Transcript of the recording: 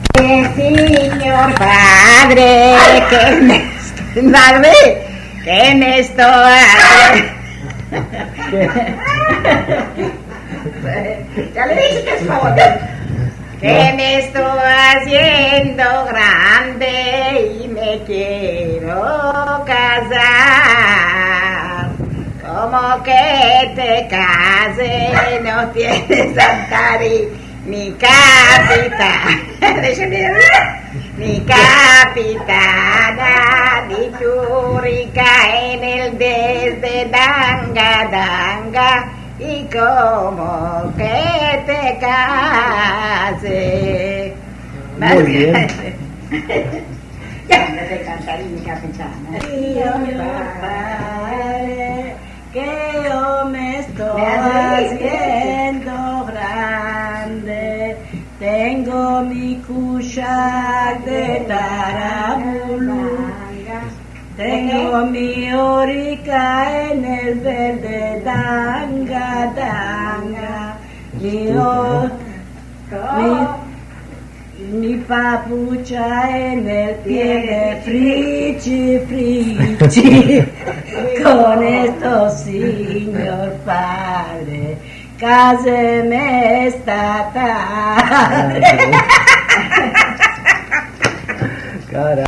Señor Padre, ¿qué me estoy ya le dije que es favor. Que me estoy haciendo grande y me quiero casar. Como que te cases, no tienes Santari, mi capitán. Mi capitana, mi churrica en el desde Danga Danga. Y como que te case. Muy bien. Ya no te cantaré mi capitana. Que yo me estoy haciendo grande. Tengo mi cuchac de tarabulú. Tengo mi orica en el verde danga danga. Mi papucha en el pie de frichi frichi. Con esto, señor padre, cáseme esta tarde. Cara.